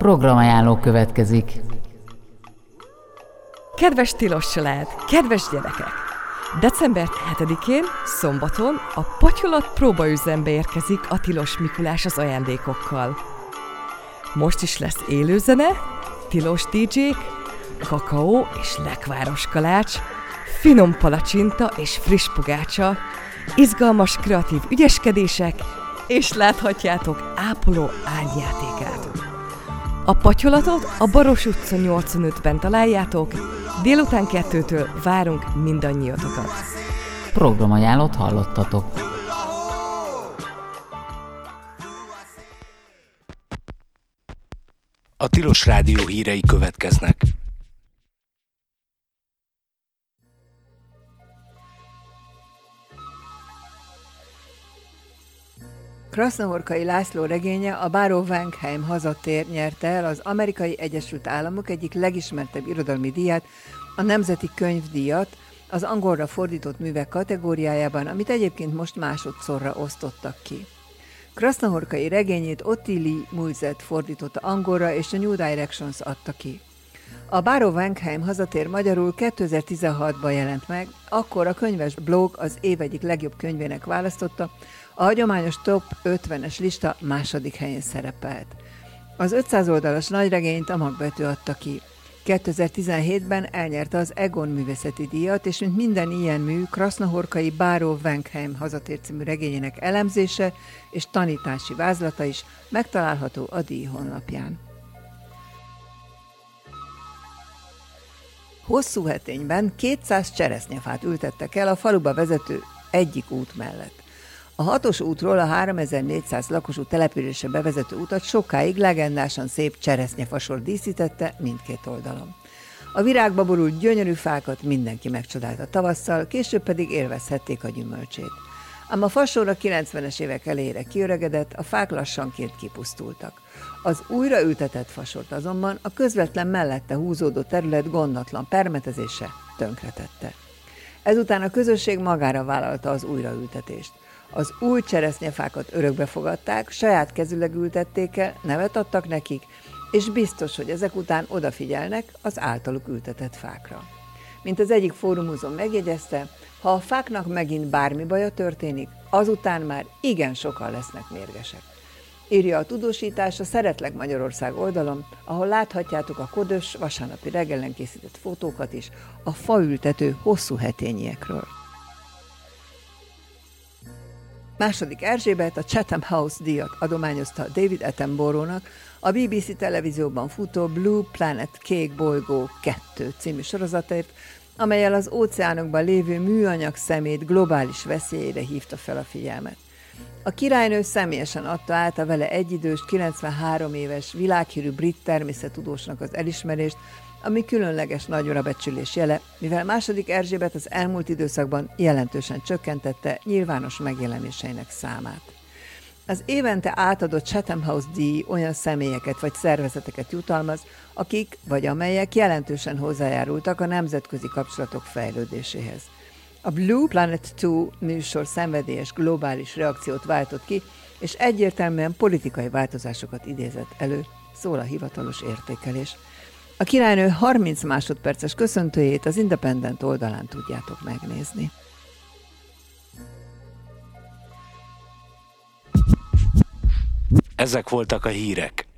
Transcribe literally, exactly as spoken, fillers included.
Programajánló következik. Kedves tilos család, kedves gyerekek! december hetedikén, szombaton a Patyolat próbaüzembe érkezik a Tilos Mikulás az ajándékokkal. Most is lesz élőzene, tilos dé dzsék, kakaó és lekváros kalács, finom palacsinta és friss pogácsa, izgalmas kreatív ügyeskedések, és láthatjátok ápoló ágyjátékát. A Patyolatot a Baros utca nyolcvanötben találjátok, délután kettőtől várunk mindannyiatokat. Programajánlót hallottatok. A Tilos Rádió hírei következnek. Krasznahorkai László regénye, a Báró Wankheim hazatér nyerte el az Amerikai Egyesült Államok egyik legismertebb irodalmi díját, a Nemzeti Könyvdíjat, az angolra fordított művek kategóriájában, amit egyébként most másodszorra osztottak ki. Krasznahorkai regényét Ottilie Muizet fordította angolra, és a New Directions adta ki. A Báró Wankheim hazatér magyarul kétezer-tizenhatban jelent meg, akkor a könyves blog az év egyik legjobb könyvének választotta, a hagyományos top ötvenes lista második helyén szerepelt. Az ötszáz oldalas nagyregényt a Magvető adta ki. kétezer-tizenhétben elnyerte az Egon művészeti díjat, és mint minden ilyen mű, Krasznahorkai Báró Wankheim hazatér című regényének elemzése és tanítási vázlata is megtalálható a díj honlapján. Hosszúhetényben kétszáz cseresznyefát ültettek el a faluba vezető egyik út mellett. A hatos útról a háromezer-négyszáz lakosú településre bevezető utat sokáig legendásan szép cseresznyefasor díszítette mindkét oldalon. A virágba borult gyönyörű fákat mindenki megcsodálta tavasszal, később pedig élvezhették a gyümölcsét. Ám a fasor a kilencvenes évek elejére kiöregedett, a fák lassanként kipusztultak. Az újraültetett fasort azonban a közvetlen mellette húzódó terület gondatlan permetezése tönkretette. Ezután a közösség magára vállalta az újraültetést. Az új cseresznyefákat örökbe fogadták, saját kezüleg ültették el, nevet adtak nekik, és biztos, hogy ezek után odafigyelnek az általuk ültetett fákra. Mint az egyik fórumúzon megjegyezte, ha a fáknak megint bármi baja történik, azután már igen sokan lesznek mérgesek. Írja a tudósítás a Szeretlek Magyarország oldalon, ahol láthatjátok a kodös, vasárnapi reggelen készített fotókat is a faültető hosszúhetényiekről. Második Erzsébet a Chatham House díjat adományozta David Attenborough-nak a bé bé cé televízióban futó Blue Planet Kék bolygó kettő című sorozatért, amellyel az óceánokban lévő műanyag szemét globális veszélyére hívta fel a figyelmet. A királynő személyesen adta át a vele egyidős, kilencvenhárom éves világhírű brit természettudósnak az elismerést, ami különleges nagyra becsülés jele, mivel második Erzsébet az elmúlt időszakban jelentősen csökkentette nyilvános megjelenéseinek számát. Az évente átadott Chatham House díj olyan személyeket vagy szervezeteket jutalmaz, akik vagy amelyek jelentősen hozzájárultak a nemzetközi kapcsolatok fejlődéséhez. A Blue Planet kettő műsor szenvedélyes globális reakciót váltott ki, és egyértelműen politikai változásokat idézett elő, szól a hivatalos értékelés. A királynő harminc másodperces köszöntőjét az Independent oldalán tudjátok megnézni. Ezek voltak a hírek.